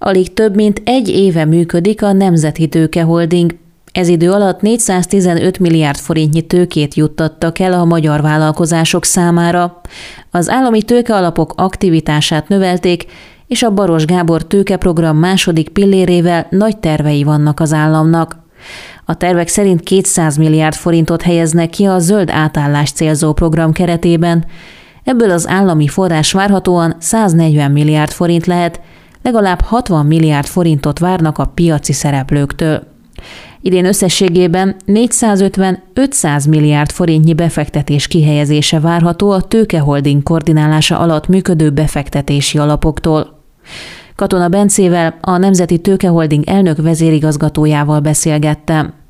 Alig több mint egy éve működik a Nemzeti Tőkeholding. Ez idő alatt 415 milliárd forintnyi tőkét juttattak el a magyar vállalkozások számára. Az állami tőkealapok aktivitását növelték, és a Baros Gábor tőkeprogram második pillérével nagy tervei vannak az államnak. A tervek szerint 200 milliárd forintot helyeznek ki a zöld átállást célzó program keretében. Ebből az állami forrás várhatóan 140 milliárd forint lehet, legalább 60 milliárd forintot várnak a piaci szereplőktől. Idén összességében 450-500 milliárd forintnyi befektetés kihelyezése várható a Tőkeholding koordinálása alatt működő befektetési alapoktól. Katona Bencével, a Nemzeti Tőkeholding elnök vezérigazgatójával beszélgettem.